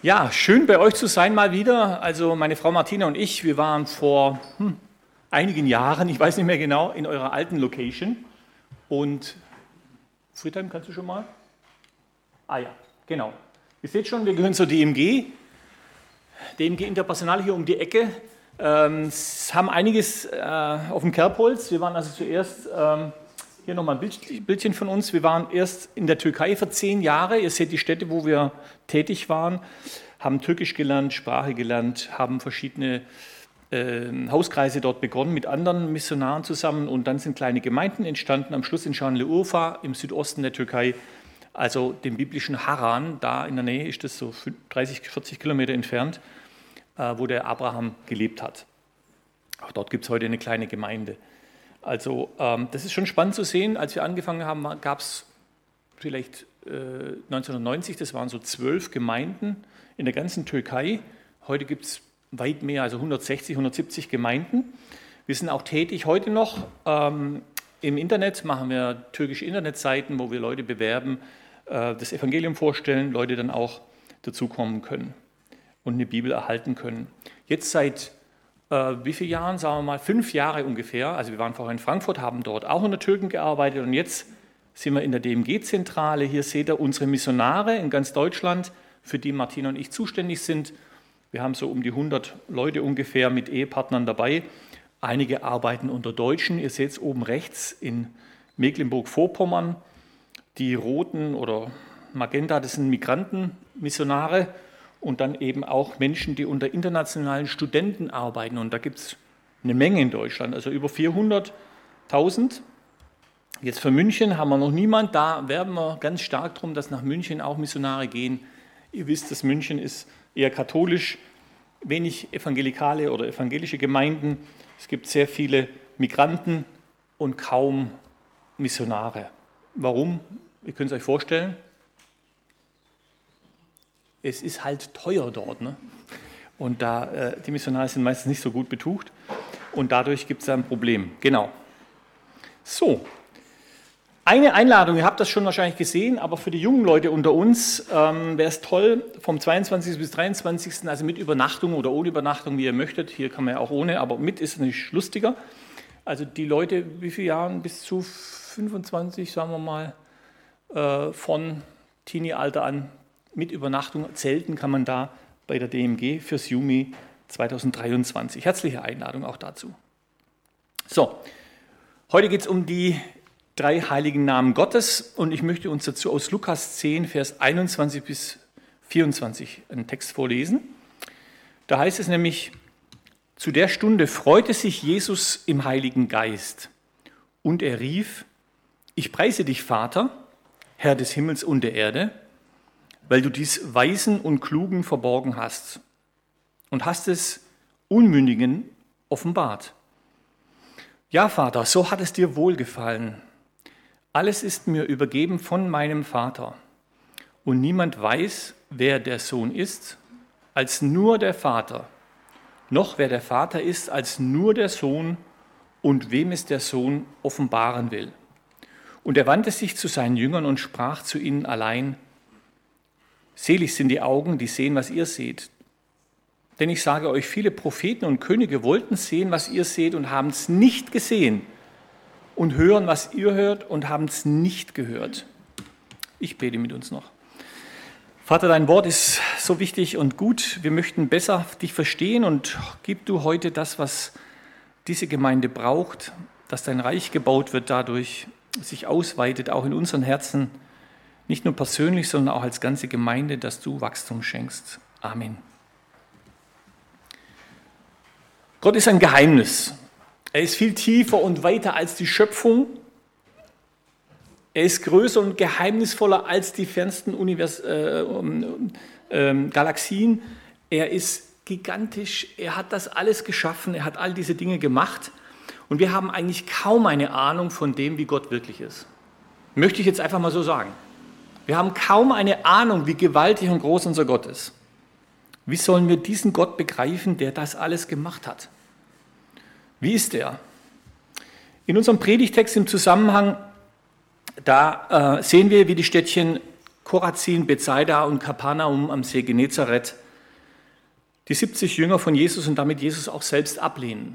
Ja, schön bei euch zu sein mal wieder. Also meine Frau Martina und ich, wir waren vor einigen Jahren, ich weiß nicht mehr genau, in eurer alten Location. Und Friedhelm, kannst du schon mal? Ah ja, genau. Ihr seht schon, wir gehören zur DMG Interpersonal hier um die Ecke. Haben einiges auf dem Kerbholz. Wir waren also zuerst, hier nochmal ein Bildchen von uns, wir waren erst in der Türkei für 10 Jahre. Ihr seht die Städte, wo wir tätig waren, haben Türkisch gelernt, Sprache gelernt, haben verschiedene Hauskreise dort begonnen mit anderen Missionaren zusammen und dann sind kleine Gemeinden entstanden, am Schluss in Şanlıurfa im Südosten der Türkei, also dem biblischen Haran, da in der Nähe ist das so 30, 40 Kilometer entfernt, wo der Abraham gelebt hat. Auch dort gibt es heute eine kleine Gemeinde. Also das ist schon spannend zu sehen. Als wir angefangen haben, gab es vielleicht 1990, das waren so 12 Gemeinden in der ganzen Türkei. Heute gibt es weit mehr, also 160, 170 Gemeinden. Wir sind auch tätig heute noch im Internet, machen wir türkische Internetseiten, wo wir Leute bewerben, das Evangelium vorstellen, Leute dann auch dazukommen können und eine Bibel erhalten können. Jetzt seit wie viele Jahren, sagen wir mal 5 Jahre ungefähr, also wir waren vorher in Frankfurt, haben dort auch unter Türken gearbeitet und jetzt sind wir in der DMG-Zentrale. Hier seht ihr unsere Missionare in ganz Deutschland, für die Martina und ich zuständig sind. Wir haben so um die 100 Leute ungefähr mit Ehepartnern dabei. Einige arbeiten unter Deutschen. Ihr seht es oben rechts in Mecklenburg-Vorpommern. Die roten oder Magenta, das sind Migrantenmissionare und dann eben auch Menschen, die unter internationalen Studenten arbeiten. Und da gibt es eine Menge in Deutschland, also über 400.000. Jetzt für München haben wir noch niemand. Da werben wir ganz stark darum, dass nach München auch Missionare gehen. Ihr wisst, dass München ist eher katholisch, wenig evangelikale oder evangelische Gemeinden. Es gibt sehr viele Migranten und kaum Missionare. Warum? Ihr könnt es euch vorstellen. Es ist halt teuer dort, ne? Und die Missionare sind meistens nicht so gut betucht und dadurch gibt es ein Problem. Genau. So, eine Einladung, ihr habt das schon wahrscheinlich gesehen, aber für die jungen Leute unter uns wäre es toll, vom 22. bis 23., also mit Übernachtung oder ohne Übernachtung, wie ihr möchtet. Hier kann man ja auch ohne, aber mit ist natürlich lustiger. Also die Leute, wie viele Jahre? Bis zu 25, sagen wir mal, von Teenie-Alter an, mit Übernachtung, Zelten kann man da bei der DMG fürs Juni 2023. Herzliche Einladung auch dazu. So, heute geht es um die 3 heiligen Namen Gottes und ich möchte uns dazu aus Lukas 10, Vers 21 bis 24 einen Text vorlesen. Da heißt es nämlich, zu der Stunde freute sich Jesus im Heiligen Geist und er rief, ich preise dich, Vater, Herr des Himmels und der Erde, weil du dies Weisen und Klugen verborgen hast und hast es Unmündigen offenbart. Ja, Vater, so hat es dir wohlgefallen. Alles ist mir übergeben von meinem Vater und niemand weiß, wer der Sohn ist, als nur der Vater, noch wer der Vater ist, als nur der Sohn und wem es der Sohn offenbaren will. Und er wandte sich zu seinen Jüngern und sprach zu ihnen allein, selig sind die Augen, die sehen, was ihr seht. Denn ich sage euch, viele Propheten und Könige wollten sehen, was ihr seht und haben es nicht gesehen und hören, was ihr hört und haben es nicht gehört. Ich bete mit uns noch. Vater, dein Wort ist so wichtig und gut. Wir möchten besser dich verstehen und gib du heute das, was diese Gemeinde braucht, dass dein Reich gebaut wird dadurch, sich ausweitet, auch in unseren Herzen, nicht nur persönlich, sondern auch als ganze Gemeinde, dass du Wachstum schenkst. Amen. Gott ist ein Geheimnis. Er ist viel tiefer und weiter als die Schöpfung. Er ist größer und geheimnisvoller als die fernsten Galaxien. Er ist gigantisch. Er hat das alles geschaffen. Er hat all diese Dinge gemacht. Und wir haben eigentlich kaum eine Ahnung von dem, wie Gott wirklich ist. Möchte ich jetzt einfach mal so sagen. Wir haben kaum eine Ahnung, wie gewaltig und groß unser Gott ist. Wie sollen wir diesen Gott begreifen, der das alles gemacht hat? Wie ist er? In unserem Predigtext im Zusammenhang, da sehen wir, wie die Städtchen Chorazin, Bethsaida und Kapernaum am See Genezareth die 70 Jünger von Jesus und damit Jesus auch selbst ablehnen.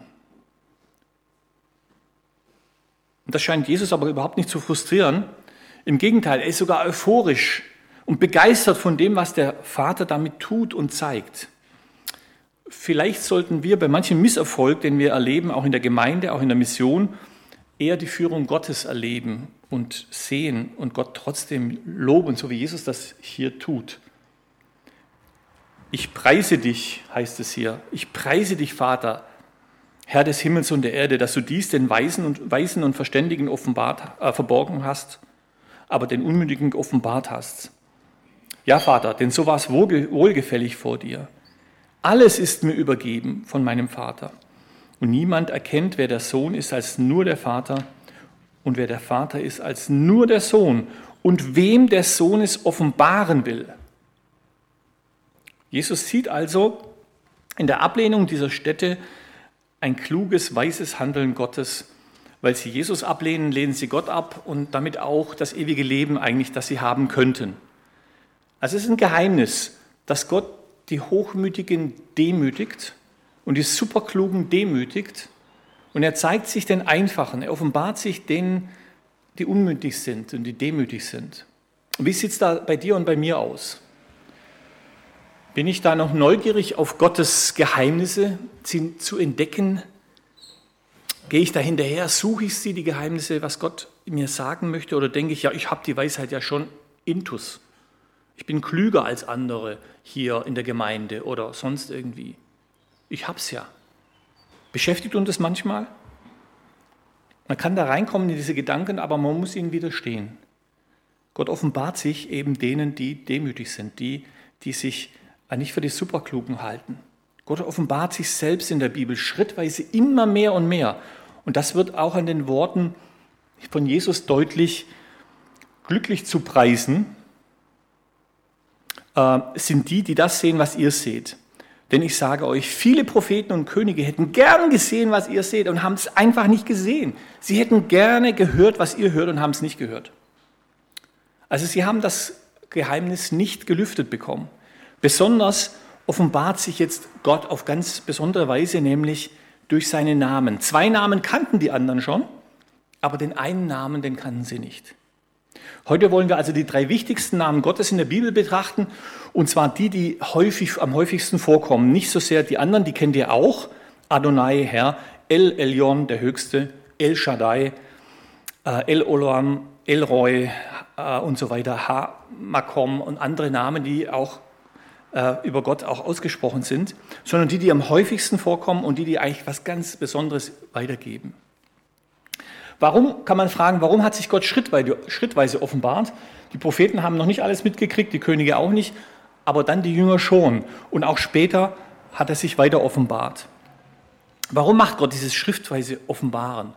Und das scheint Jesus aber überhaupt nicht zu frustrieren. Im Gegenteil, er ist sogar euphorisch und begeistert von dem, was der Vater damit tut und zeigt. Vielleicht sollten wir bei manchem Misserfolg, den wir erleben, auch in der Gemeinde, auch in der Mission, eher die Führung Gottes erleben und sehen und Gott trotzdem loben, so wie Jesus das hier tut. Ich preise dich, heißt es hier, ich preise dich, Vater, Herr des Himmels und der Erde, dass du dies den Weisen und Verständigen verborgen hast, aber den Unmündigen offenbart hast. Ja, Vater, denn so war es wohlgefällig vor dir. Alles ist mir übergeben von meinem Vater. Und niemand erkennt, wer der Sohn ist, als nur der Vater. Und wer der Vater ist, als nur der Sohn. Und wem der Sohn es offenbaren will. Jesus sieht also in der Ablehnung dieser Städte ein kluges, weises Handeln Gottes. Weil sie Jesus ablehnen, lehnen sie Gott ab und damit auch das ewige Leben eigentlich, das sie haben könnten. Also es ist ein Geheimnis, dass Gott die Hochmütigen demütigt und die Superklugen demütigt. Und er zeigt sich den Einfachen, er offenbart sich denen, die unmündig sind und die demütig sind. Und wie sieht es da bei dir und bei mir aus? Bin ich da noch neugierig auf Gottes Geheimnisse zu entdecken? Gehe ich da hinterher, suche ich sie, die Geheimnisse, was Gott mir sagen möchte? Oder denke ich, ja, ich habe die Weisheit ja schon intus. Ich bin klüger als andere hier in der Gemeinde oder sonst irgendwie. Ich hab's ja. Beschäftigt uns das manchmal? Man kann da reinkommen in diese Gedanken, aber man muss ihnen widerstehen. Gott offenbart sich eben denen, die demütig sind, die sich nicht für die Superklugen halten. Gott offenbart sich selbst in der Bibel schrittweise immer mehr und mehr. Und das wird auch an den Worten von Jesus deutlich. Glücklich zu preisen sind die, die das sehen, was ihr seht. Denn ich sage euch, viele Propheten und Könige hätten gern gesehen, was ihr seht und haben es einfach nicht gesehen. Sie hätten gerne gehört, was ihr hört und haben es nicht gehört. Also sie haben das Geheimnis nicht gelüftet bekommen. Besonders offenbart sich jetzt Gott auf ganz besondere Weise, nämlich durch seine Namen. 2 Namen kannten die anderen schon, aber den einen Namen, den kannten sie nicht. Heute wollen wir also die 3 wichtigsten Namen Gottes in der Bibel betrachten, und zwar die am häufigsten vorkommen. Nicht so sehr die anderen, die kennt ihr auch. Adonai, Herr, El Elyon, der Höchste, El Shaddai, El Olam, El Roi und so weiter, Ha Makom und andere Namen, die auch über Gott auch ausgesprochen sind, sondern die am häufigsten vorkommen und die eigentlich was ganz Besonderes weitergeben. Warum, kann man fragen, warum hat sich Gott schrittweise offenbart? Die Propheten haben noch nicht alles mitgekriegt, die Könige auch nicht, aber dann die Jünger schon. Und auch später hat er sich weiter offenbart. Warum macht Gott dieses schrittweise Offenbaren?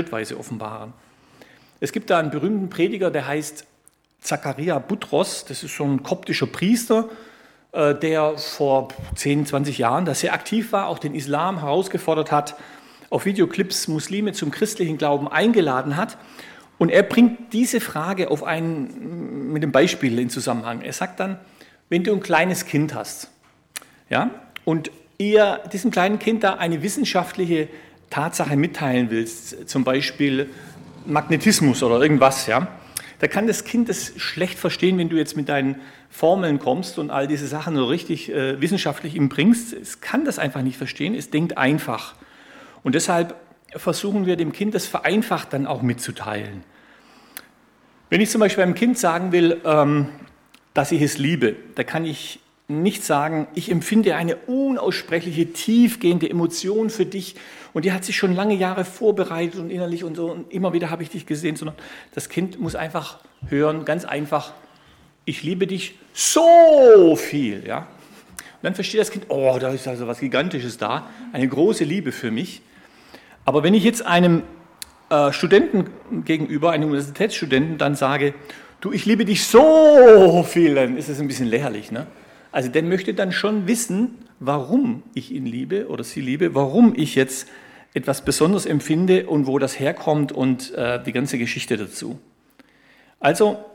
Es gibt da einen berühmten Prediger, der heißt Zachariah Butros, das ist so ein koptischer Priester, der vor 10, 20 Jahren da sehr aktiv war, auch den Islam herausgefordert hat, auf Videoclips Muslime zum christlichen Glauben eingeladen hat. Und er bringt diese Frage mit dem Beispiel in Zusammenhang. Er sagt dann, wenn du ein kleines Kind hast, ja, und ihr diesem kleinen Kind da eine wissenschaftliche Tatsache mitteilen willst, zum Beispiel Magnetismus oder irgendwas, ja, da kann das Kind das schlecht verstehen, wenn du jetzt mit deinen Formeln kommst und all diese Sachen so richtig wissenschaftlich ihm bringst. Es kann das einfach nicht verstehen, es denkt einfach. Und deshalb versuchen wir dem Kind das vereinfacht dann auch mitzuteilen. Wenn ich zum Beispiel einem Kind sagen will, dass ich es liebe, da kann ich nicht sagen, ich empfinde eine unaussprechliche, tiefgehende Emotion für dich und die hat sich schon lange Jahre vorbereitet und innerlich und so und immer wieder habe ich dich gesehen, sondern das Kind muss einfach hören, ganz einfach, ich liebe dich so viel. Ja? Und dann versteht das Kind, oh, da ist also was Gigantisches da, eine große Liebe für mich. Aber wenn ich jetzt einem Studenten gegenüber, einem Universitätsstudenten dann sage, du, ich liebe dich so viel, dann ist es ein bisschen lächerlich, ne? Also der möchte dann schon wissen, warum ich ihn liebe oder sie liebe, warum ich jetzt etwas Besonderes empfinde und wo das herkommt und die ganze Geschichte dazu. Also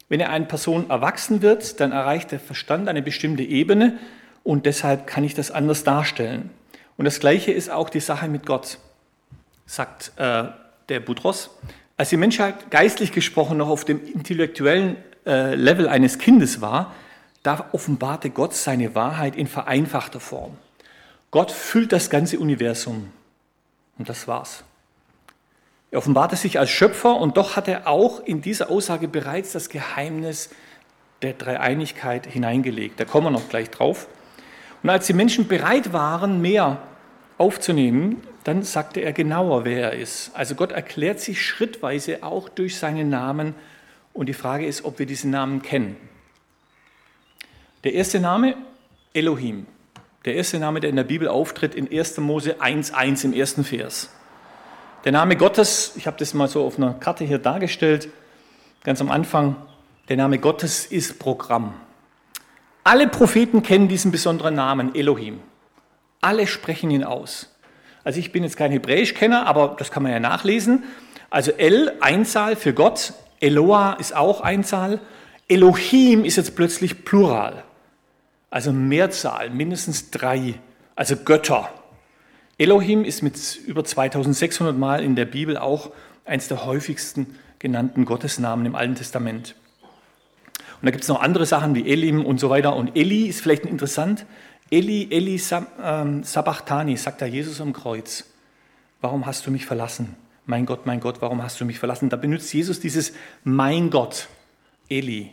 Wenn eine Person erwachsen wird, dann erreicht der Verstand eine bestimmte Ebene und deshalb kann ich das anders darstellen. Und das Gleiche ist auch die Sache mit Gott, sagt der Boutros. Als die Menschheit geistlich gesprochen noch auf dem intellektuellen Level eines Kindes war, da offenbarte Gott seine Wahrheit in vereinfachter Form. Gott füllt das ganze Universum und das war's. Er offenbarte sich als Schöpfer und doch hat er auch in dieser Aussage bereits das Geheimnis der Dreieinigkeit hineingelegt. Da kommen wir noch gleich drauf. Und als die Menschen bereit waren, mehr aufzunehmen, dann sagte er genauer, wer er ist. Also Gott erklärt sich schrittweise auch durch seinen Namen und die Frage ist, ob wir diesen Namen kennen. Der erste Name, Elohim. Der erste Name, der in der Bibel auftritt, in 1. Mose 1,1 im ersten Vers. Der Name Gottes, ich habe das mal so auf einer Karte hier dargestellt, ganz am Anfang, der Name Gottes ist Programm. Alle Propheten kennen diesen besonderen Namen, Elohim. Alle sprechen ihn aus. Also ich bin jetzt kein Hebräisch-Kenner, aber das kann man ja nachlesen. Also El, Einzahl für Gott, Eloah ist auch Einzahl, Elohim ist jetzt plötzlich Plural. Also Mehrzahl, mindestens 3, also Götter. Elohim ist mit über 2600 Mal in der Bibel auch eines der häufigsten genannten Gottesnamen im Alten Testament. Und da gibt es noch andere Sachen wie Elim und so weiter. Und Eli ist vielleicht interessant. Eli Sabachthani, sagt da Jesus am Kreuz. Warum hast du mich verlassen? Mein Gott, warum hast du mich verlassen? Da benutzt Jesus dieses mein Gott, Eli.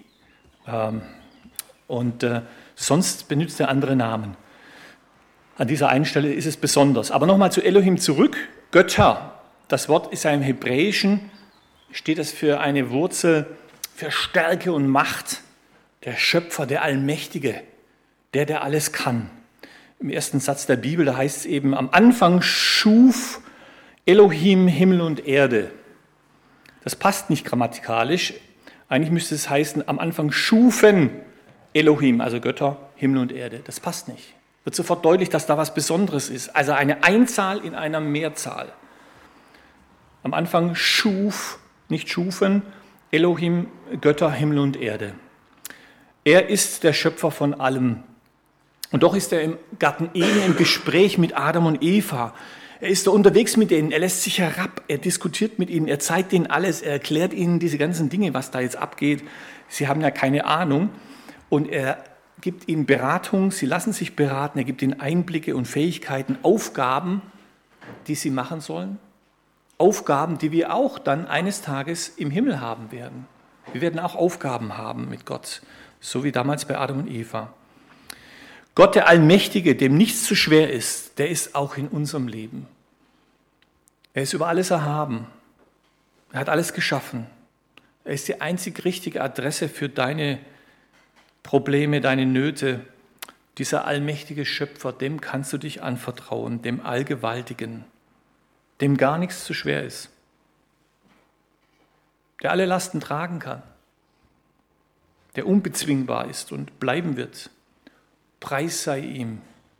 Sonst benutzt er andere Namen. An dieser einen Stelle ist es besonders. Aber nochmal zu Elohim zurück. Götter. Das Wort ist ja im Hebräischen, steht das für eine Wurzel für Stärke und Macht. Der Schöpfer, der Allmächtige, der alles kann. Im ersten Satz der Bibel, da heißt es eben, am Anfang schuf Elohim Himmel und Erde. Das passt nicht grammatikalisch. Eigentlich müsste es heißen, am Anfang schufen Elohim, also Götter, Himmel und Erde. Das passt nicht. Wird sofort deutlich, dass da was Besonderes ist. Also eine Einzahl in einer Mehrzahl. Am Anfang schuf, nicht schufen, Elohim, Götter, Himmel und Erde. Er ist der Schöpfer von allem. Und doch ist er im Garten Eden im Gespräch mit Adam und Eva. Er ist da unterwegs mit denen, er lässt sich herab, er diskutiert mit ihnen, er zeigt ihnen alles, er erklärt ihnen diese ganzen Dinge, was da jetzt abgeht. Sie haben ja keine Ahnung. Und er gibt ihnen Beratung, sie lassen sich beraten, er gibt ihnen Einblicke und Fähigkeiten, Aufgaben, die sie machen sollen. Aufgaben, die wir auch dann eines Tages im Himmel haben werden. Wir werden auch Aufgaben haben mit Gott, so wie damals bei Adam und Eva. Gott, der Allmächtige, dem nichts zu schwer ist, der ist auch in unserem Leben. Er ist über alles erhaben. Er hat alles geschaffen. Er ist die einzig richtige Adresse für deine Probleme, deine Nöte. Dieser allmächtige Schöpfer, dem kannst du dich anvertrauen, dem Allgewaltigen, dem gar nichts zu schwer ist, der alle Lasten tragen kann, der unbezwingbar ist und bleiben wird. Preis sei ihm.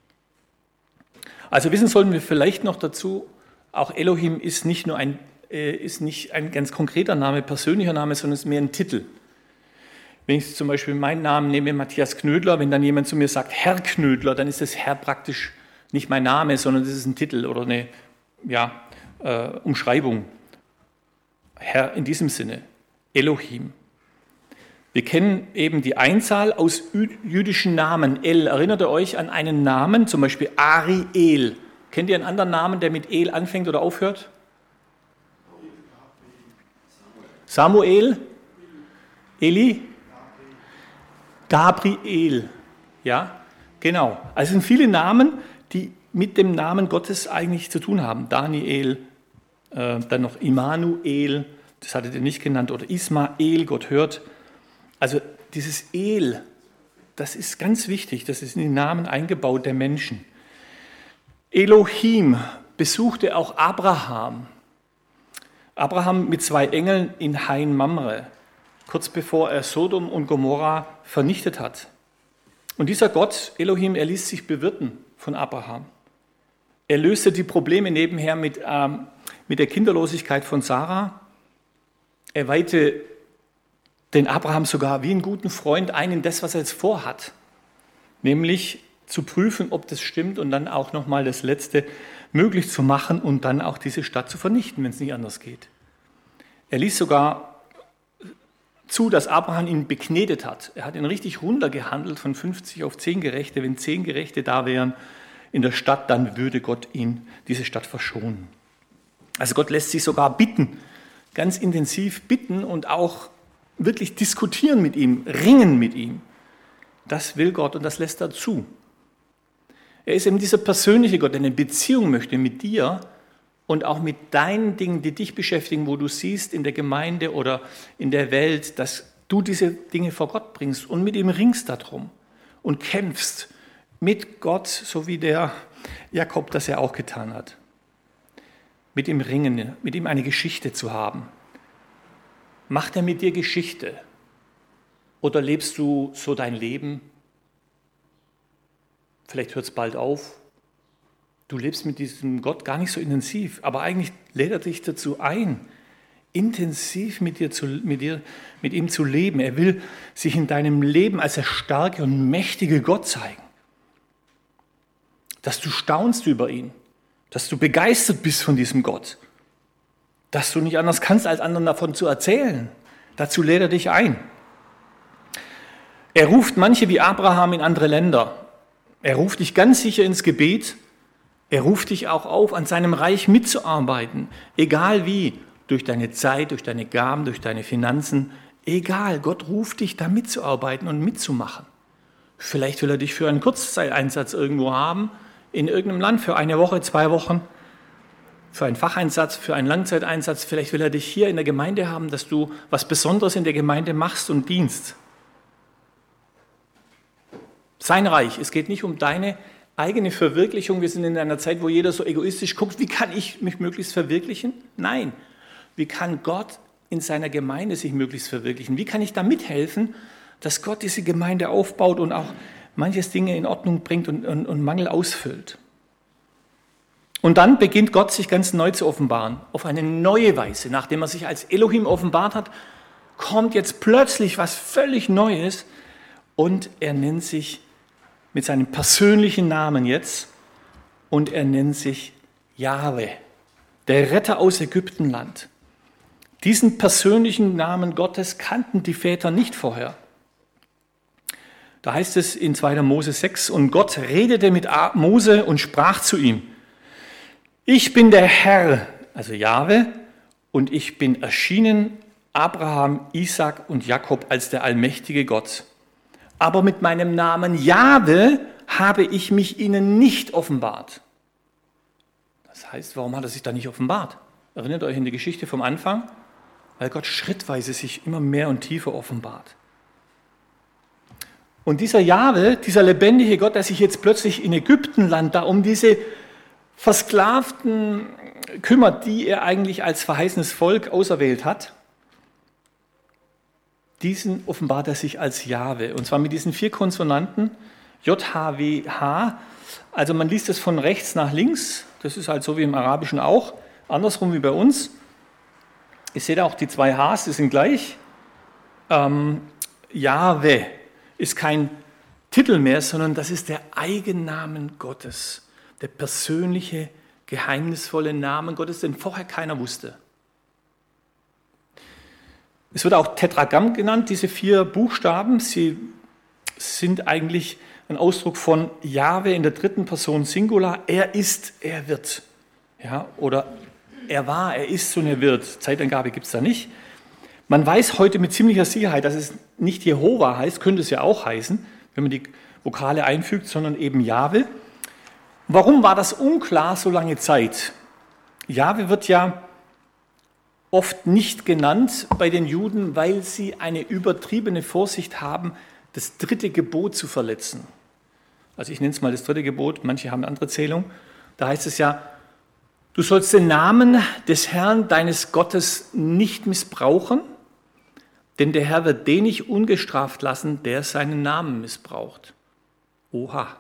Also wissen sollten wir vielleicht noch dazu, auch Elohim ist nicht ein ganz konkreter Name, persönlicher Name, sondern ist mehr ein Titel. Wenn ich zum Beispiel meinen Namen nehme, Matthias Knödler, wenn dann jemand zu mir sagt, Herr Knödler, dann ist das Herr praktisch nicht mein Name, sondern das ist ein Titel oder eine Umschreibung. Herr in diesem Sinne, Elohim. Wir kennen eben die Einzahl aus jüdischen Namen. El, erinnert ihr euch an einen Namen, zum Beispiel Ariel? Kennt ihr einen anderen Namen, der mit El anfängt oder aufhört? Samuel? Eli? Gabriel. Ja, genau. Also es sind viele Namen, die mit dem Namen Gottes eigentlich zu tun haben. Daniel, dann noch Immanuel, das hattet ihr nicht genannt, oder Ismael, Gott hört. Also dieses El, das ist ganz wichtig, das ist in den Namen eingebaut der Menschen. Elohim besuchte auch Abraham. Abraham mit 2 Engeln in Hain Mamre, kurz bevor er Sodom und Gomorra vernichtet hat. Und dieser Gott, Elohim, er ließ sich bewirten von Abraham. Er löste die Probleme nebenher mit der Kinderlosigkeit von Sarah. Er weihte den Abraham sogar wie einen guten Freund ein in das, was er jetzt vorhat, nämlich zu prüfen, ob das stimmt und dann auch nochmal das Letzte möglich zu machen und dann auch diese Stadt zu vernichten, wenn es nicht anders geht. Er ließ sogar zu, dass Abraham ihn beknetet hat. Er hat ihn richtig runtergehandelt von 50 auf 10 Gerechte. Wenn 10 Gerechte da wären in der Stadt, dann würde Gott ihn, diese Stadt verschonen. Also Gott lässt sich sogar bitten, ganz intensiv bitten und auch wirklich diskutieren mit ihm, ringen mit ihm. Das will Gott und das lässt er zu. Er ist eben dieser persönliche Gott, der eine Beziehung möchte mit dir und auch mit deinen Dingen, die dich beschäftigen, wo du siehst in der Gemeinde oder in der Welt, dass du diese Dinge vor Gott bringst und mit ihm ringst darum und kämpfst mit Gott, so wie der Jakob das ja auch getan hat. Mit ihm ringen, mit ihm eine Geschichte zu haben. Macht er mit dir Geschichte? Oder lebst du so dein Leben? Vielleicht hört es bald auf. Du lebst mit diesem Gott gar nicht so intensiv, aber eigentlich lädt er dich dazu ein, intensiv mit ihm zu leben. Er will sich in deinem Leben als der starke und mächtige Gott zeigen. Dass du staunst über ihn, dass du begeistert bist von diesem Gott, dass du nicht anders kannst, als anderen davon zu erzählen. Dazu lädt er dich ein. Er ruft manche wie Abraham in andere Länder. Er ruft dich ganz sicher ins Gebet. Er ruft dich auch auf, an seinem Reich mitzuarbeiten. Egal wie, durch deine Zeit, durch deine Gaben, durch deine Finanzen. Egal, Gott ruft dich, da mitzuarbeiten und mitzumachen. Vielleicht will er dich für einen Kurzzeiteinsatz irgendwo haben, in irgendeinem Land, für eine Woche, 2 Wochen, für einen Facheinsatz, für einen Langzeiteinsatz. Vielleicht will er dich hier in der Gemeinde haben, dass du was Besonderes in der Gemeinde machst und dienst. Sein Reich, es geht nicht um deine eigene Verwirklichung. Wir sind in einer Zeit, wo jeder so egoistisch guckt, wie kann ich mich möglichst verwirklichen? Nein, wie kann Gott in seiner Gemeinde sich möglichst verwirklichen? Wie kann ich da mithelfen, dass Gott diese Gemeinde aufbaut und auch manches Dinge in Ordnung bringt und Mangel ausfüllt? Und dann beginnt Gott sich ganz neu zu offenbaren, auf eine neue Weise. Nachdem er sich als Elohim offenbart hat, kommt jetzt plötzlich was völlig Neues und er nennt sich mit seinem persönlichen Namen jetzt und er nennt sich Jahwe, der Retter aus Ägyptenland. Diesen persönlichen Namen Gottes kannten die Väter nicht vorher. Da heißt es in 2. Mose 6, und Gott redete mit Mose und sprach zu ihm: Ich bin der Herr, also Jahwe, und ich bin erschienen Abraham, Isaak und Jakob als der allmächtige Gott. Aber mit meinem Namen Jahwe habe ich mich ihnen nicht offenbart. Das heißt, warum hat er sich da nicht offenbart? Erinnert euch an die Geschichte vom Anfang? Weil Gott schrittweise sich immer mehr und tiefer offenbart. Und dieser Jahwe, dieser lebendige Gott, der sich jetzt plötzlich in Ägyptenland da um diese Versklavten kümmert, die er eigentlich als verheißenes Volk auserwählt hat, diesen offenbart er sich als Jahwe. Und zwar mit diesen 4 Konsonanten, J-H-W-H. Also man liest es von rechts nach links. Das ist halt so wie im Arabischen auch. Andersrum wie bei uns. Ihr seht auch die 2 Hs, die sind gleich. Jahwe ist kein Titel mehr, sondern das ist der Eigennamen Gottes. Der persönliche, geheimnisvolle Namen Gottes, den vorher keiner wusste. Es wird auch Tetragramm genannt, diese 4 Buchstaben. Sie sind eigentlich ein Ausdruck von Jahwe in der 3. Person Singular. Er ist, er wird. Ja, oder er war, er ist und er wird. Zeitangabe gibt es da nicht. Man weiß heute mit ziemlicher Sicherheit, dass es nicht Jehova heißt, könnte es ja auch heißen, wenn man die Vokale einfügt, sondern eben Jahwe. Warum war das unklar so lange Zeit? Jahwe wird ja oft nicht genannt bei den Juden, weil sie eine übertriebene Vorsicht haben, das 3. Gebot zu verletzen. Also ich nenne es mal das 3. Gebot, manche haben eine andere Zählung. Da heißt es ja, du sollst den Namen des Herrn, deines Gottes, nicht missbrauchen, denn der Herr wird den nicht ungestraft lassen, der seinen Namen missbraucht. Oha.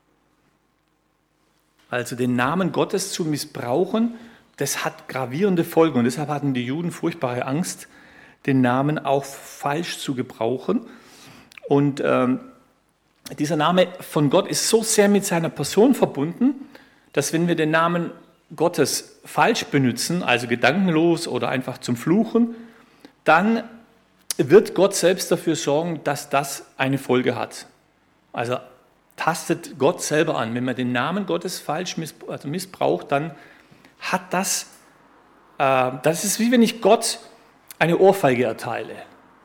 Also den Namen Gottes zu missbrauchen, das hat gravierende Folgen und deshalb hatten die Juden furchtbare Angst, den Namen auch falsch zu gebrauchen. Und dieser Name von Gott ist so sehr mit seiner Person verbunden, dass wenn wir den Namen Gottes falsch benutzen, also gedankenlos oder einfach zum Fluchen, dann wird Gott selbst dafür sorgen, dass das eine Folge hat. Also tastet Gott selber an. Wenn man den Namen Gottes falsch missbraucht, dann hat das ist wie wenn ich Gott eine Ohrfeige erteile.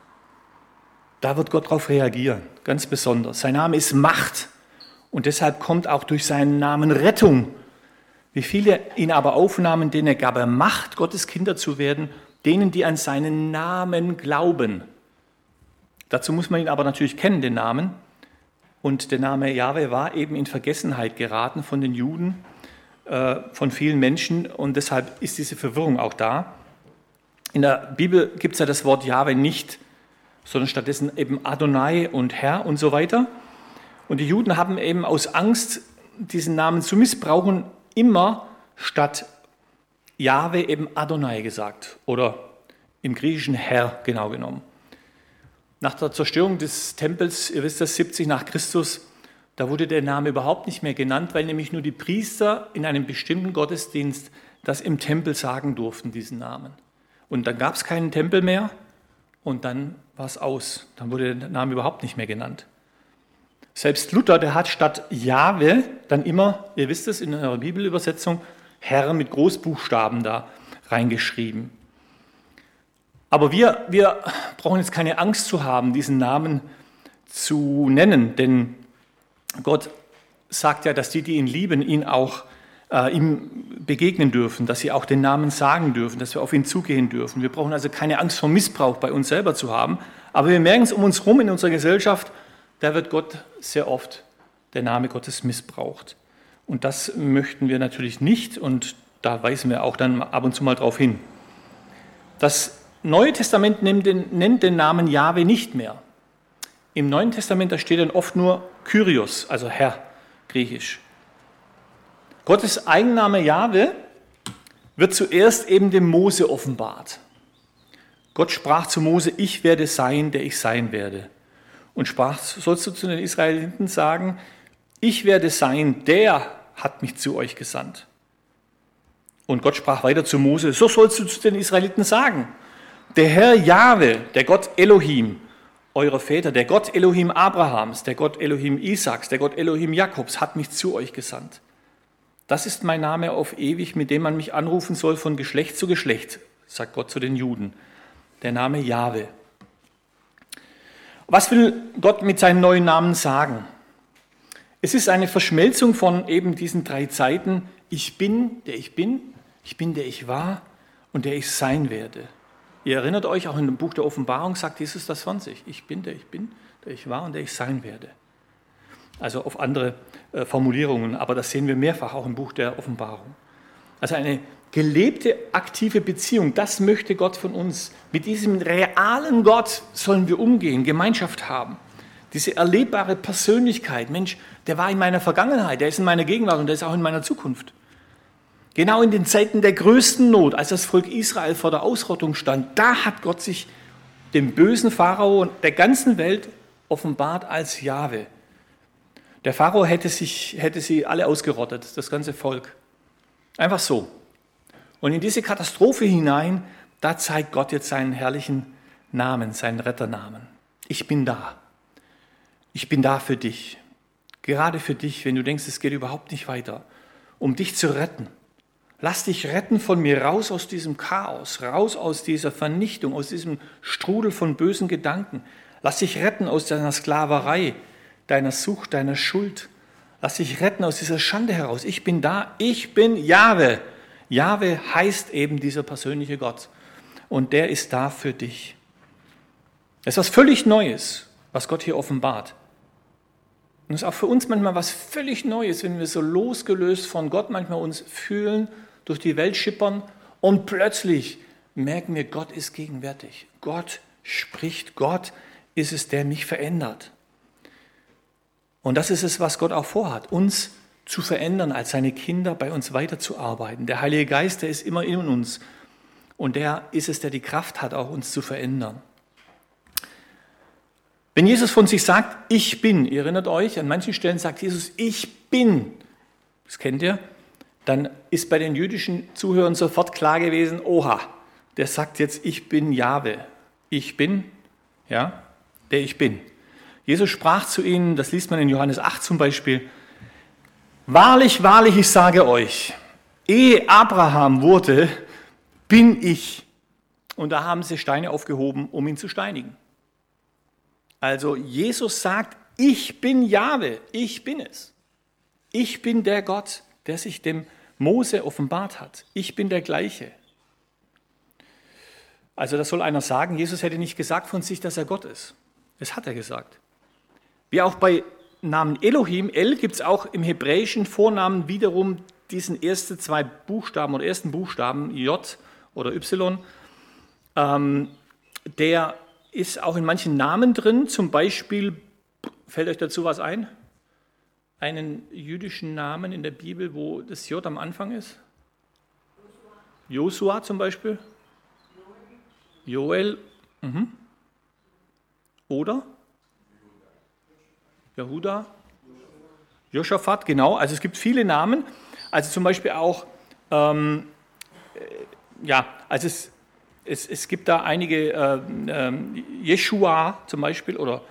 Da wird Gott darauf reagieren, ganz besonders. Sein Name ist Macht und deshalb kommt auch durch seinen Namen Rettung. Wie viele ihn aber aufnahmen, denen gab er Macht, Gottes Kinder zu werden, denen, die an seinen Namen glauben. Dazu muss man ihn aber natürlich kennen, den Namen. Und der Name Jahwe war eben in Vergessenheit geraten von den Juden, von vielen Menschen. Und deshalb ist diese Verwirrung auch da. In der Bibel gibt es ja das Wort Jahwe nicht, sondern stattdessen eben Adonai und Herr und so weiter. Und die Juden haben eben aus Angst, diesen Namen zu missbrauchen, immer statt Jahwe eben Adonai gesagt oder im Griechischen Herr genau genommen. Nach der Zerstörung des Tempels, ihr wisst das, 70 nach Christus, da wurde der Name überhaupt nicht mehr genannt, weil nämlich nur die Priester in einem bestimmten Gottesdienst das im Tempel sagen durften, diesen Namen. Und dann gab es keinen Tempel mehr und dann war es aus. Dann wurde der Name überhaupt nicht mehr genannt. Selbst Luther, der hat statt Jahwe dann immer, ihr wisst es, in eurer Bibelübersetzung, Herr mit Großbuchstaben da reingeschrieben. Aber wir brauchen jetzt keine Angst zu haben, diesen Namen zu nennen, denn Gott sagt ja, dass die ihn lieben, ihn auch ihm begegnen dürfen, dass sie auch den Namen sagen dürfen, dass wir auf ihn zugehen dürfen. Wir brauchen also keine Angst vor Missbrauch bei uns selber zu haben, aber wir merken es um uns herum in unserer Gesellschaft, da wird Gott sehr oft, der Name Gottes, missbraucht. Und das möchten wir natürlich nicht und da weisen wir auch dann ab und zu mal drauf hin. Das Neue Testament nennt den Namen Jahwe nicht mehr. Im Neuen Testament, da steht dann oft nur Kyrios, also Herr, griechisch. Gottes Eigenname Jahwe wird zuerst eben dem Mose offenbart. Gott sprach zu Mose, ich werde sein, der ich sein werde. Und sprach, sollst du zu den Israeliten sagen, ich werde sein, der hat mich zu euch gesandt. Und Gott sprach weiter zu Mose, so sollst du zu den Israeliten sagen, der Herr Jahwe, der Gott Elohim, eurer Väter, der Gott Elohim Abrahams, der Gott Elohim Isaaks, der Gott Elohim Jakobs, hat mich zu euch gesandt. Das ist mein Name auf ewig, mit dem man mich anrufen soll von Geschlecht zu Geschlecht, sagt Gott zu den Juden. Der Name Jahwe. Was will Gott mit seinem neuen Namen sagen? Es ist eine Verschmelzung von eben diesen drei Zeiten. Ich bin, der ich war und der ich sein werde. Ihr erinnert euch, auch in dem Buch der Offenbarung sagt Jesus das von sich. Ich bin, der ich war und der ich sein werde. Also auf andere Formulierungen, aber das sehen wir mehrfach auch im Buch der Offenbarung. Also eine gelebte, aktive Beziehung, das möchte Gott von uns. Mit diesem realen Gott sollen wir umgehen, Gemeinschaft haben. Diese erlebbare Persönlichkeit, Mensch, der war in meiner Vergangenheit, der ist in meiner Gegenwart und der ist auch in meiner Zukunft. Genau in den Zeiten der größten Not, als das Volk Israel vor der Ausrottung stand, da hat Gott sich dem bösen Pharao und der ganzen Welt offenbart als Jahwe. Der Pharao hätte sie alle ausgerottet, das ganze Volk. Einfach so. Und in diese Katastrophe hinein, da zeigt Gott jetzt seinen herrlichen Namen, seinen Retternamen. Ich bin da. Ich bin da für dich. Gerade für dich, wenn du denkst, es geht überhaupt nicht weiter, um dich zu retten. Lass dich retten von mir raus aus diesem Chaos, raus aus dieser Vernichtung, aus diesem Strudel von bösen Gedanken. Lass dich retten aus deiner Sklaverei, deiner Sucht, deiner Schuld. Lass dich retten aus dieser Schande heraus. Ich bin da, ich bin Jahwe. Jahwe heißt eben dieser persönliche Gott. Und der ist da für dich. Es ist was völlig Neues, was Gott hier offenbart. Und es ist auch für uns manchmal was völlig Neues, wenn wir so losgelöst von Gott manchmal uns fühlen, durch die Welt schippern und plötzlich merken wir, Gott ist gegenwärtig. Gott spricht, Gott ist es, der mich verändert. Und das ist es, was Gott auch vorhat, uns zu verändern, als seine Kinder bei uns weiterzuarbeiten. Der Heilige Geist, der ist immer in uns. Und der ist es, der die Kraft hat, auch uns zu verändern. Wenn Jesus von sich sagt, ich bin, ihr erinnert euch, an manchen Stellen sagt Jesus, ich bin, das kennt ihr, dann ist bei den jüdischen Zuhörern sofort klar gewesen, oha, der sagt jetzt, ich bin Jahwe. Ich bin, ja, der ich bin. Jesus sprach zu ihnen, das liest man in Johannes 8 zum Beispiel, wahrlich, wahrlich, ich sage euch, ehe Abraham wurde, bin ich. Und da haben sie Steine aufgehoben, um ihn zu steinigen. Also Jesus sagt, ich bin Jahwe, ich bin es. Ich bin der Gott, der sich dem Mose offenbart hat. Ich bin der Gleiche. Also das soll einer sagen, Jesus hätte nicht gesagt von sich, dass er Gott ist. Das hat er gesagt. Wie auch bei Namen Elohim, El, gibt es auch im hebräischen Vornamen wiederum diesen ersten Buchstaben, J oder Y. Der ist auch in manchen Namen drin, zum Beispiel, fällt euch dazu was ein? Einen jüdischen Namen in der Bibel, wo das J am Anfang ist? Josua zum Beispiel? Joel? Oder? Jehuda? Josaphat, genau. Also es gibt viele Namen. Also zum Beispiel auch, es gibt da einige, Jeschua zum Beispiel oder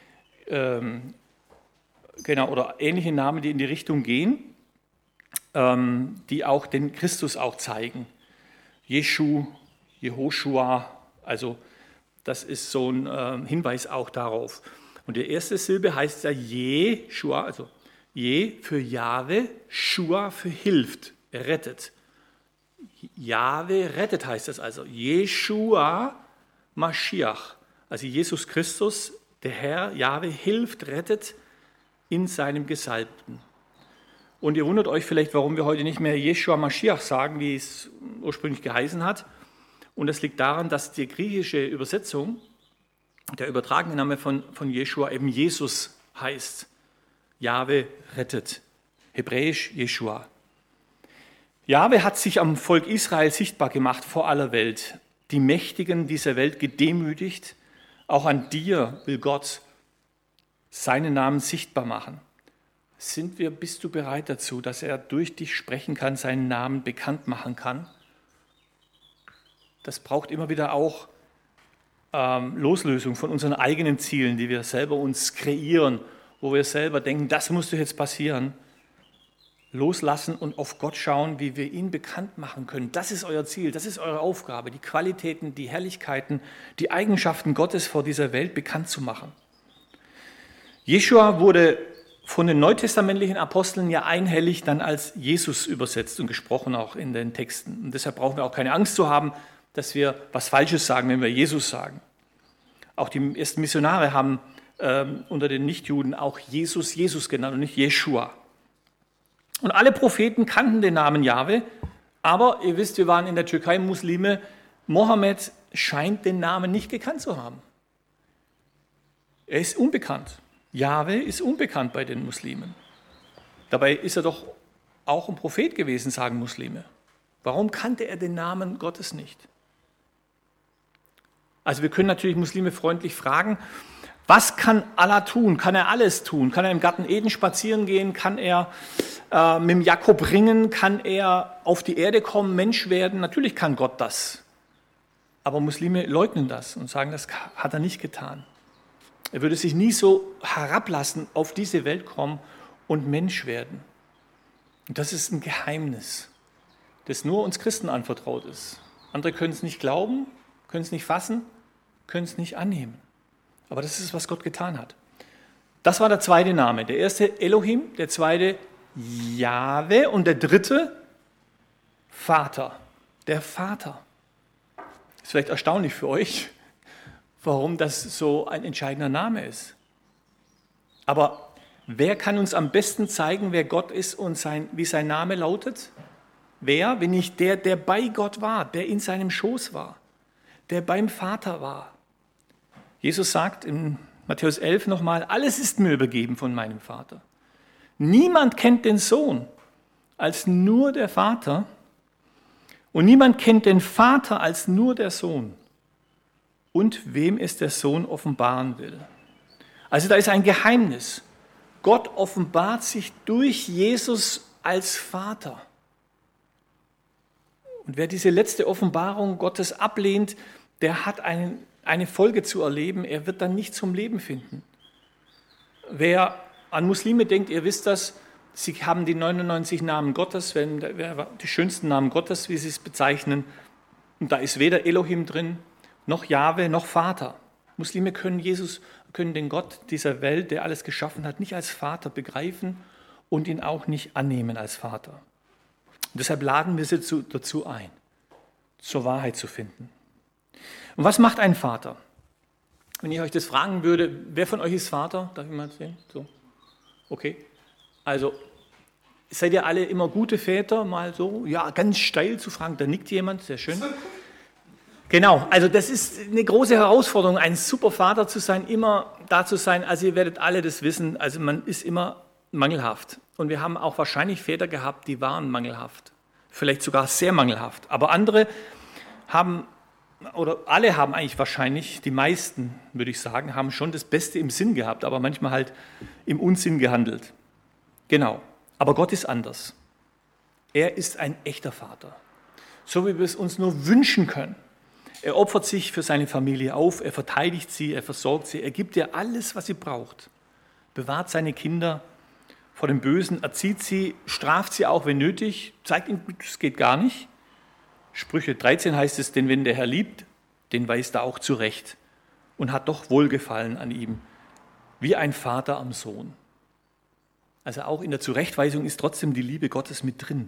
oder ähnliche Namen, die in die Richtung gehen, die auch den Christus auch zeigen. Jeschu, Jehoshua, also das ist so ein Hinweis auch darauf. Und die erste Silbe heißt ja Jeshua, also Je für Jahwe, Shua für hilft, er rettet. Jahwe rettet heißt das also. Jeshua Mashiach, also Jesus Christus, der Herr, Jahwe hilft, rettet in seinem Gesalbten. Und ihr wundert euch vielleicht, warum wir heute nicht mehr Jeshua Mashiach sagen, wie es ursprünglich geheißen hat. Und das liegt daran, dass die griechische Übersetzung, der übertragene Name von Jeshua eben Jesus heißt. Jahwe rettet. Hebräisch Jeshua. Jahwe hat sich am Volk Israel sichtbar gemacht vor aller Welt. Die Mächtigen dieser Welt gedemütigt. Auch an dir will Gott seinen Namen sichtbar machen. Bist du bereit dazu, dass er durch dich sprechen kann, seinen Namen bekannt machen kann? Das braucht immer wieder auch Loslösung von unseren eigenen Zielen, die wir selber uns kreieren, wo wir selber denken, das muss doch jetzt passieren. Loslassen und auf Gott schauen, wie wir ihn bekannt machen können. Das ist euer Ziel, das ist eure Aufgabe, die Qualitäten, die Herrlichkeiten, die Eigenschaften Gottes vor dieser Welt bekannt zu machen. Jeschua wurde von den neutestamentlichen Aposteln ja einhellig dann als Jesus übersetzt und gesprochen auch in den Texten. Und deshalb brauchen wir auch keine Angst zu haben, dass wir was Falsches sagen, wenn wir Jesus sagen. Auch die ersten Missionare haben unter den Nichtjuden auch Jesus genannt und nicht Jeschua. Und alle Propheten kannten den Namen Jahwe, aber ihr wisst, wir waren in der Türkei Muslime. Mohammed scheint den Namen nicht gekannt zu haben. Er ist unbekannt. Jahwe ist unbekannt bei den Muslimen. Dabei ist er doch auch ein Prophet gewesen, sagen Muslime. Warum kannte er den Namen Gottes nicht? Also wir können natürlich Muslime freundlich fragen, was kann Allah tun? Kann er alles tun? Kann er im Garten Eden spazieren gehen? Kann er mit dem Jakob ringen? Kann er auf die Erde kommen, Mensch werden? Natürlich kann Gott das. Aber Muslime leugnen das und sagen, das hat er nicht getan. Er würde sich nie so herablassen, auf diese Welt kommen und Mensch werden. Und das ist ein Geheimnis, das nur uns Christen anvertraut ist. Andere können es nicht glauben, können es nicht fassen, können es nicht annehmen. Aber das ist, was Gott getan hat. Das war der zweite Name. Der erste Elohim, der zweite Jahwe und der dritte Vater. Der Vater. Ist vielleicht erstaunlich für euch, warum das so ein entscheidender Name ist. Aber wer kann uns am besten zeigen, wer Gott ist und wie sein Name lautet? Wer, wenn nicht der bei Gott war, der in seinem Schoß war, der beim Vater war? Jesus sagt in Matthäus 11 nochmal, alles ist mir übergeben von meinem Vater. Niemand kennt den Sohn als nur der Vater Und niemand kennt den Vater als nur der Sohn und wem es der Sohn offenbaren will. Also da ist ein Geheimnis. Gott offenbart sich durch Jesus als Vater. Und wer diese letzte Offenbarung Gottes ablehnt, der hat eine Folge zu erleben. Er wird dann nicht zum Leben finden. Wer an Muslime denkt, ihr wisst das, sie haben die 99 Namen Gottes, die schönsten Namen Gottes, wie sie es bezeichnen. Und da ist weder Elohim drin, noch Jahwe, noch Vater. Muslime können den Gott dieser Welt, der alles geschaffen hat, nicht als Vater begreifen und ihn auch nicht annehmen als Vater. Und deshalb laden wir sie dazu ein, zur Wahrheit zu finden. Und was macht ein Vater? Wenn ich euch das fragen würde, wer von euch ist Vater? Darf ich mal sehen? So. Okay. Also, seid ihr alle immer gute Väter? Mal so, ja, ganz steil zu fragen. Da nickt jemand, sehr schön. Genau, also das ist eine große Herausforderung, ein super Vater zu sein, immer da zu sein. Also ihr werdet alle das wissen, also man ist immer mangelhaft. Und wir haben auch wahrscheinlich Väter gehabt, die waren mangelhaft. Vielleicht sogar sehr mangelhaft. Aber andere haben, oder alle haben eigentlich wahrscheinlich, die meisten, würde ich sagen, haben schon das Beste im Sinn gehabt, aber manchmal halt im Unsinn gehandelt. Genau, aber Gott ist anders. Er ist ein echter Vater, so wie wir es uns nur wünschen können. Er opfert sich für seine Familie auf, er verteidigt sie, er versorgt sie, er gibt ihr alles, was sie braucht. Bewahrt seine Kinder vor dem Bösen, erzieht sie, straft sie auch, wenn nötig, zeigt ihnen, es geht gar nicht. Sprüche 13 heißt es, denn wenn der Herr liebt, den weist er auch zurecht und hat doch Wohlgefallen an ihm, wie ein Vater am Sohn. Also auch in der Zurechtweisung ist trotzdem die Liebe Gottes mit drin.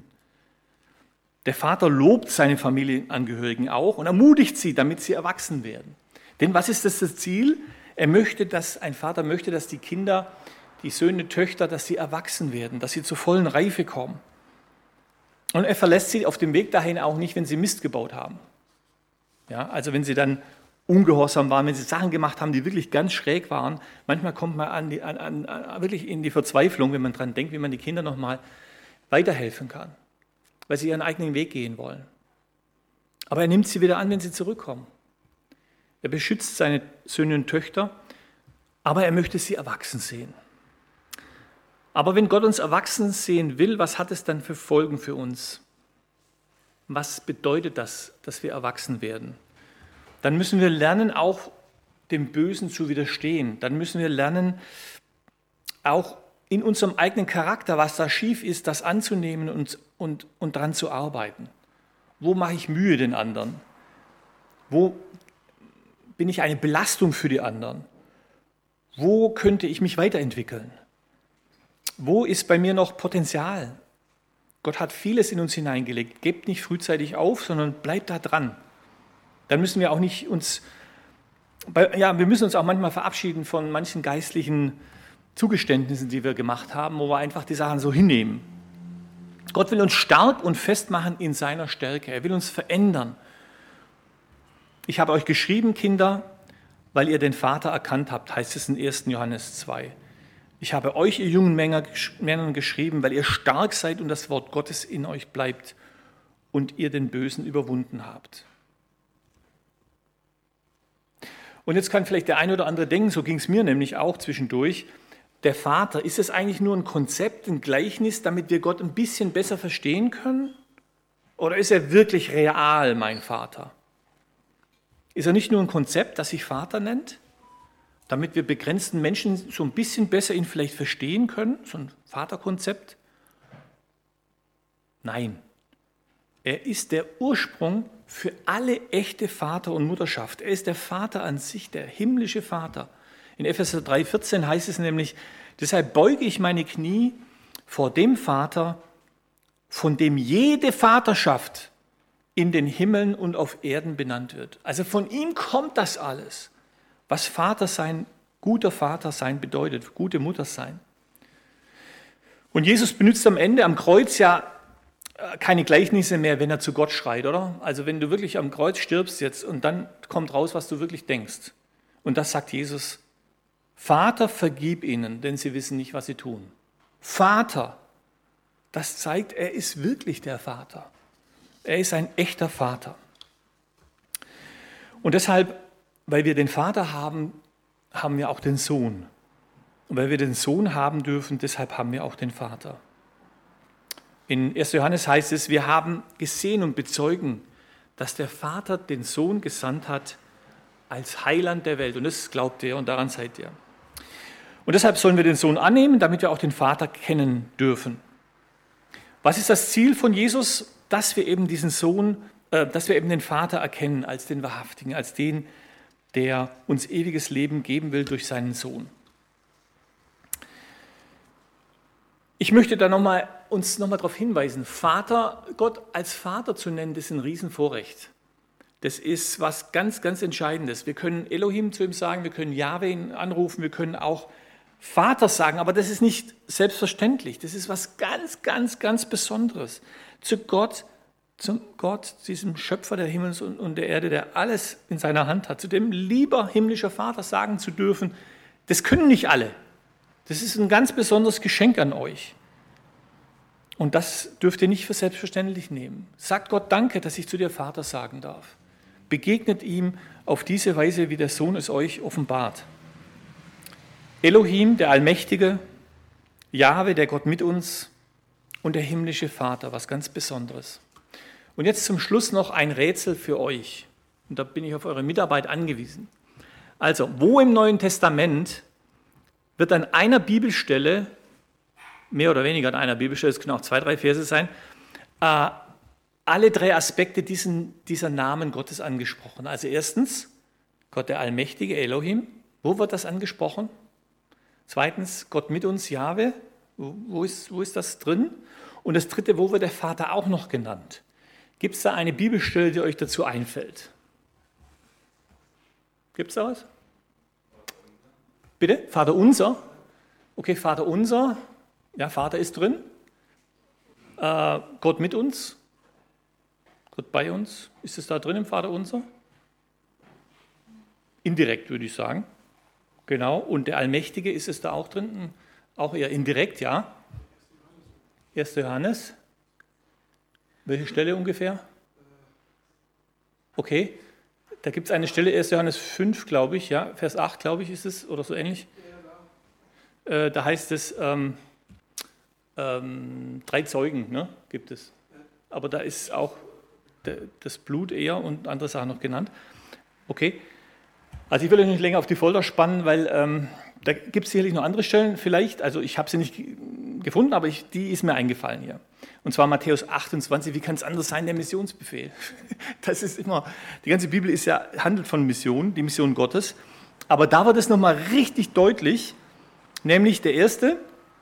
Der Vater lobt seine Familienangehörigen auch und ermutigt sie, damit sie erwachsen werden. Denn was ist das Ziel? Ein Vater möchte, dass die Kinder, die Söhne, Töchter, dass sie erwachsen werden, dass sie zur vollen Reife kommen. Und er verlässt sie auf dem Weg dahin auch nicht, wenn sie Mist gebaut haben. Ja, also wenn sie dann ungehorsam waren, wenn sie Sachen gemacht haben, die wirklich ganz schräg waren. Manchmal kommt man wirklich in die Verzweiflung, wenn man daran denkt, wie man die Kinder nochmal weiterhelfen kann, weil sie ihren eigenen Weg gehen wollen. Aber er nimmt sie wieder an, wenn sie zurückkommen. Er beschützt seine Söhne und Töchter, aber er möchte sie erwachsen sehen. Aber wenn Gott uns erwachsen sehen will, was hat es dann für Folgen für uns? Was bedeutet das, dass wir erwachsen werden? Dann müssen wir lernen, auch dem Bösen zu widerstehen. Dann müssen wir lernen, auch in unserem eigenen Charakter, was da schief ist, das anzunehmen und daran zu arbeiten. Wo mache ich Mühe den anderen? Wo bin ich eine Belastung für die anderen? Wo könnte ich mich weiterentwickeln? Wo ist bei mir noch Potenzial? Gott hat vieles in uns hineingelegt. Gebt nicht frühzeitig auf, sondern bleibt da dran. Dann müssen wir auch nicht wir müssen uns auch manchmal verabschieden von manchen geistlichen Zugeständnissen, die wir gemacht haben, wo wir einfach die Sachen so hinnehmen. Gott will uns stark und fest machen in seiner Stärke. Er will uns verändern. Ich habe euch geschrieben, Kinder, weil ihr den Vater erkannt habt, heißt es in 1. Johannes 2. Ich habe euch, ihr jungen Männern, geschrieben, weil ihr stark seid und das Wort Gottes in euch bleibt und ihr den Bösen überwunden habt. Und jetzt kann vielleicht der eine oder andere denken, so ging es mir nämlich auch zwischendurch, der Vater, ist es eigentlich nur ein Konzept, ein Gleichnis, damit wir Gott ein bisschen besser verstehen können? Oder ist er wirklich real, mein Vater? Ist er nicht nur ein Konzept, das sich Vater nennt, damit wir begrenzten Menschen so ein bisschen besser ihn vielleicht verstehen können, so ein Vaterkonzept? Nein, er ist der Ursprung für alle echte Vater- und Mutterschaft. Er ist der Vater an sich, der himmlische Vater. In Epheser 3,14 heißt es nämlich, deshalb beuge ich meine Knie vor dem Vater, von dem jede Vaterschaft in den Himmeln und auf Erden benannt wird. Also von ihm kommt das alles, was Vater sein, guter Vater sein bedeutet, gute Mutter sein. Und Jesus benutzt am Ende, am Kreuz ja keine Gleichnisse mehr, wenn er zu Gott schreit, oder? Also wenn du wirklich am Kreuz stirbst jetzt und dann kommt raus, was du wirklich denkst. Und das sagt Jesus, Vater, vergib ihnen, denn sie wissen nicht, was sie tun. Vater, das zeigt, er ist wirklich der Vater. Er ist ein echter Vater. Und deshalb, weil wir den Vater haben, haben wir auch den Sohn. Und weil wir den Sohn haben dürfen, deshalb haben wir auch den Vater. In 1. Johannes heißt es, wir haben gesehen und bezeugen, dass der Vater den Sohn gesandt hat als Heiland der Welt. Und das glaubt ihr und daran seid ihr. Und deshalb sollen wir den Sohn annehmen, damit wir auch den Vater kennen dürfen. Was ist das Ziel von Jesus? Dass wir eben dass wir eben den Vater erkennen als den Wahrhaftigen, als den, der uns ewiges Leben geben will durch seinen Sohn. Ich möchte da uns nochmal darauf hinweisen, Gott als Vater zu nennen, das ist ein Riesenvorrecht. Das ist was ganz, ganz Entscheidendes. Wir können Elohim zu ihm sagen, wir können Jahwe ihn anrufen, wir können auch Vater sagen, aber das ist nicht selbstverständlich. Das ist was ganz, ganz, ganz Besonderes. Zum Gott, diesem Schöpfer der Himmels und der Erde, der alles in seiner Hand hat, zu dem lieber himmlischer Vater sagen zu dürfen, das können nicht alle. Das ist ein ganz besonderes Geschenk an euch. Und das dürft ihr nicht für selbstverständlich nehmen. Sagt Gott Danke, dass ich zu dir Vater sagen darf. Begegnet ihm auf diese Weise, wie der Sohn es euch offenbart. Elohim, der Allmächtige, Jahwe, der Gott mit uns und der himmlische Vater, was ganz Besonderes. Und jetzt zum Schluss noch ein Rätsel für euch. Und da bin ich auf eure Mitarbeit angewiesen. Also, wo im Neuen Testament wird an einer Bibelstelle, mehr oder weniger an einer Bibelstelle, es können auch 2, 3 Verse sein, alle 3 Aspekte dieser Namen Gottes angesprochen. Also erstens, Gott der Allmächtige, Elohim. Wo wird das angesprochen? Zweitens, Gott mit uns, Jahwe. Wo ist das drin? Und das dritte, wo wird der Vater auch noch genannt? Gibt es da eine Bibelstelle, die euch dazu einfällt? Gibt es da was? Bitte? Vater unser? Okay, Vater unser. Ja, Vater ist drin. Gott mit uns. Gott bei uns. Ist es da drin im Vater unser? Indirekt, würde ich sagen. Genau. Und der Allmächtige, ist es da auch drin? Auch eher indirekt, ja. 1. Johannes. Welche Stelle ungefähr? Okay. Da gibt es eine Stelle, 1. Johannes 5, glaube ich, ja, Vers 8, glaube ich, ist es, oder so ähnlich. Da heißt es, 3 Zeugen, ne, gibt es. Aber da ist auch das Blut eher und andere Sachen noch genannt. Okay. Also ich will euch nicht länger auf die Folter spannen, weil da gibt es sicherlich noch andere Stellen vielleicht. Also ich habe sie nicht gefunden, aber die ist mir eingefallen hier. Und zwar Matthäus 28, wie kann es anders sein, der Missionsbefehl? Das ist immer, die ganze Bibel handelt von Mission, die Mission Gottes. Aber da wird es nochmal richtig deutlich, nämlich der erste,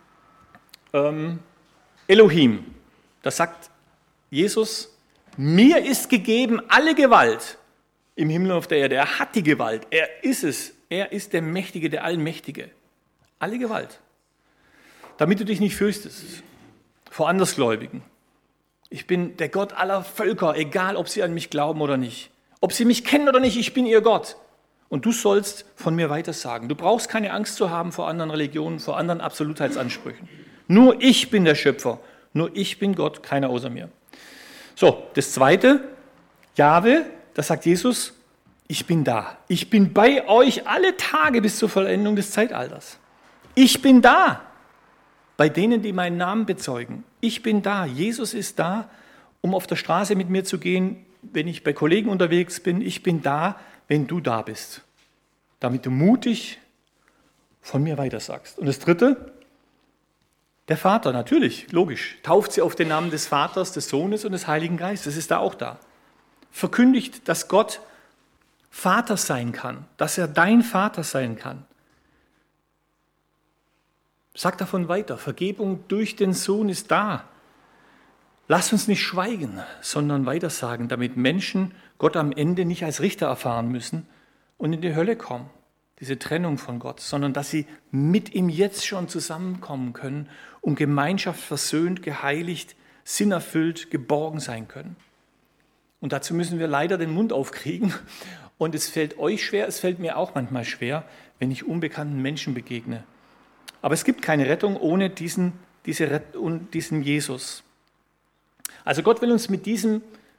Elohim. Da sagt Jesus, mir ist gegeben alle Gewalt im Himmel und auf der Erde. Er hat die Gewalt, er ist es. Er ist der Mächtige, der Allmächtige. Alle Gewalt. Damit du dich nicht fürchtest vor Andersgläubigen. Ich bin der Gott aller Völker, egal ob sie an mich glauben oder nicht. Ob sie mich kennen oder nicht, ich bin ihr Gott. Und du sollst von mir weitersagen. Du brauchst keine Angst zu haben vor anderen Religionen, vor anderen Absolutheitsansprüchen. Nur ich bin der Schöpfer. Nur ich bin Gott, keiner außer mir. So, das zweite, Jahwe, das sagt Jesus, ich bin da. Ich bin bei euch alle Tage bis zur Vollendung des Zeitalters. Ich bin da. Bei denen, die meinen Namen bezeugen. Ich bin da. Jesus ist da, um auf der Straße mit mir zu gehen, wenn ich bei Kollegen unterwegs bin. Ich bin da, wenn du da bist. Damit du mutig von mir weitersagst. Und das dritte, der Vater, natürlich, logisch. Tauft sie auf den Namen des Vaters, des Sohnes und des Heiligen Geistes. Ist da auch da. Verkündigt, dass Gott Vater sein kann, dass er dein Vater sein kann. Sag davon weiter, Vergebung durch den Sohn ist da. Lass uns nicht schweigen, sondern weitersagen, damit Menschen Gott am Ende nicht als Richter erfahren müssen und in die Hölle kommen, diese Trennung von Gott, sondern dass sie mit ihm jetzt schon zusammenkommen können und Gemeinschaft versöhnt, geheiligt, sinnerfüllt, geborgen sein können. Und dazu müssen wir leider den Mund aufkriegen. Und es fällt euch schwer, es fällt mir auch manchmal schwer, wenn ich unbekannten Menschen begegne. Aber es gibt keine Rettung ohne diesen Jesus. Also Gott will uns mit diesem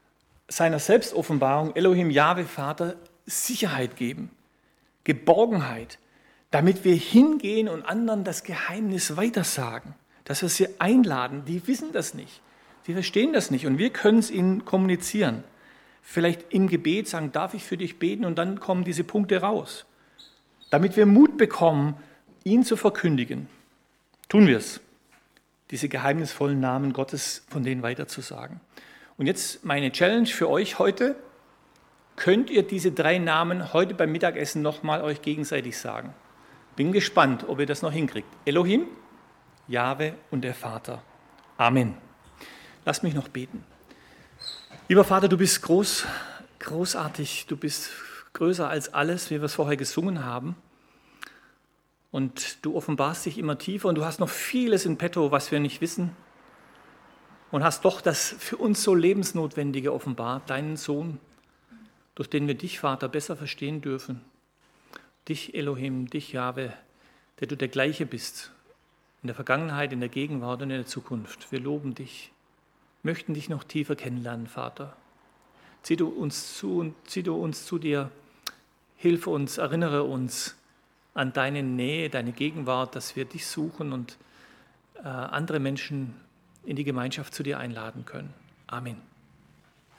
seiner Selbstoffenbarung, Elohim, Jahwe, Vater, Sicherheit geben, Geborgenheit, damit wir hingehen und anderen das Geheimnis weitersagen, dass wir sie einladen. Die wissen das nicht, die verstehen das nicht und wir können es ihnen kommunizieren. Vielleicht im Gebet sagen, darf ich für dich beten, und dann kommen diese Punkte raus. Damit wir Mut bekommen, ihn zu verkündigen, tun wir es, diese geheimnisvollen Namen Gottes von denen weiterzusagen. Und jetzt meine Challenge für euch heute: Könnt ihr diese 3 Namen heute beim Mittagessen nochmal euch gegenseitig sagen? Bin gespannt, ob ihr das noch hinkriegt. Elohim, Jahwe und der Vater. Amen. Lasst mich noch beten. Lieber Vater, du bist großartig, du bist größer als alles, wie wir es vorher gesungen haben. Und du offenbarst dich immer tiefer und du hast noch vieles in petto, was wir nicht wissen. Und hast doch das für uns so Lebensnotwendige offenbart, deinen Sohn, durch den wir dich, Vater, besser verstehen dürfen. Dich, Elohim, dich, Jahwe, der du der Gleiche bist, in der Vergangenheit, in der Gegenwart und in der Zukunft. Wir loben dich, möchten dich noch tiefer kennenlernen, Vater. Zieh du uns zu dir, hilf uns, erinnere uns an deine Nähe, deine Gegenwart, dass wir dich suchen und andere Menschen in die Gemeinschaft zu dir einladen können. Amen.